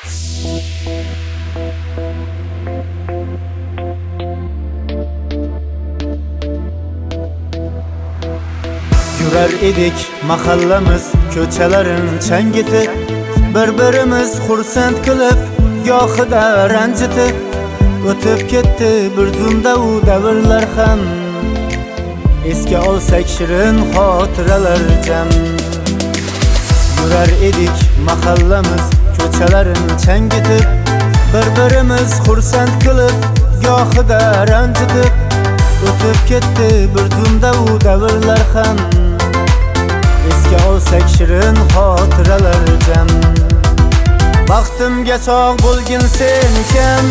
Yurar edik mahallamiz ko'chalarin changitib, bir-birimiz xursand qilib, gohida ranjitib, o'tib ketdi bir zumda u davrlar ham. Esga olsak shirin xotiralar jam. Yurar edik mahallamiz ko'chalarin changitib, bir-birimiz xursand qilib, gohida ranjitib, o'tib ketdi bir zumda u davrlar ham. Esga olsak shirin xotiralar jam. Baxtimga sog' bo'lgin sen ukam,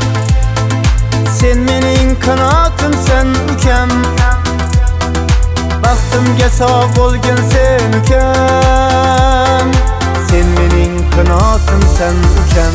sen mening qanotimsan ukam. Baxtimga sog' bo'lgin sen ukam, sen mening qanotimsan ukam.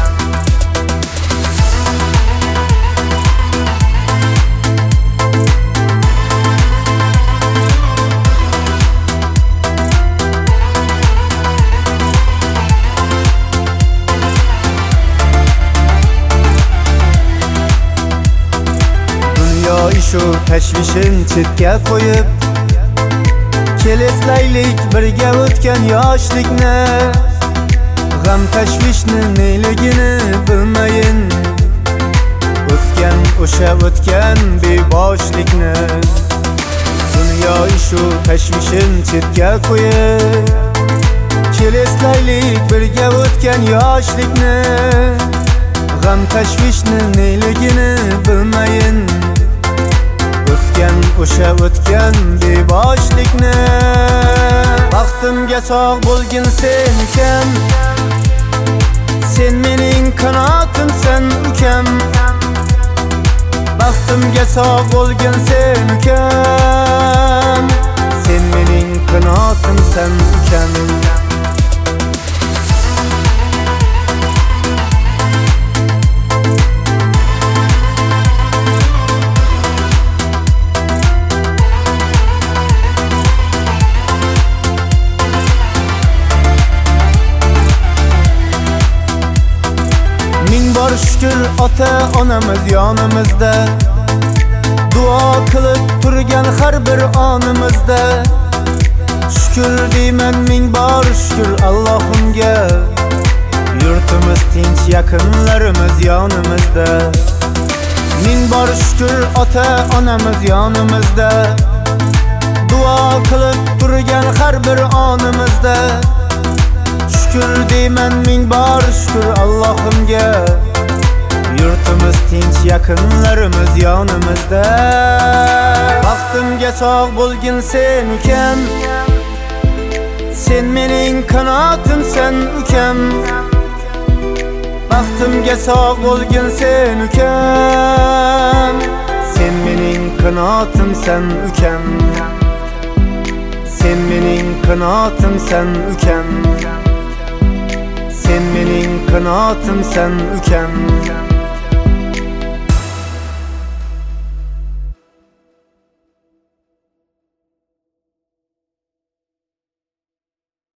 Shu tashvishin chetga qo'yib, keleslaylik birga o'tgan yoshlikni. G'am tashvishni neligini bilmayin, o'sgan o'sha o'tgan beboshlikni. Dunyo shu tashvishin chetga qo'yib, keleslaylik birga o'tgan yoshlikni. G'am tashvishni neligini bilmayin, o'sha o'tgan beboshlikni. Baxtimga sog' bo'lgin sen ukam, sen mening qanotimsan ukam. Baxtimga sog' bo'lgin sen ukam, sen mening qanotimsan ukam. Bor shukr ota-onamiz yonimizda, duo qilib turgan har bir onimizda. Shukr deyman ming bor shukr Allohimga, yurtimiz tinch, yaqinlarimiz yonimizda. Ming bor shukr ota-onamiz yonimizda, duo qilib turgan har bir onimizda. Shukr deyman ming bor shukr Allohimga, yurtimiz tinch, yaqinlarimiz yonimizda. Baxtimga sog' bo'lgin sen ukam, sen mening qanotimsan ukam. Baxtimga sog' bo'lgin sen ukam, sen mening qanotimsan ukam. Sen mening qanotimsan ukam, sen mening qanotimsan ukam.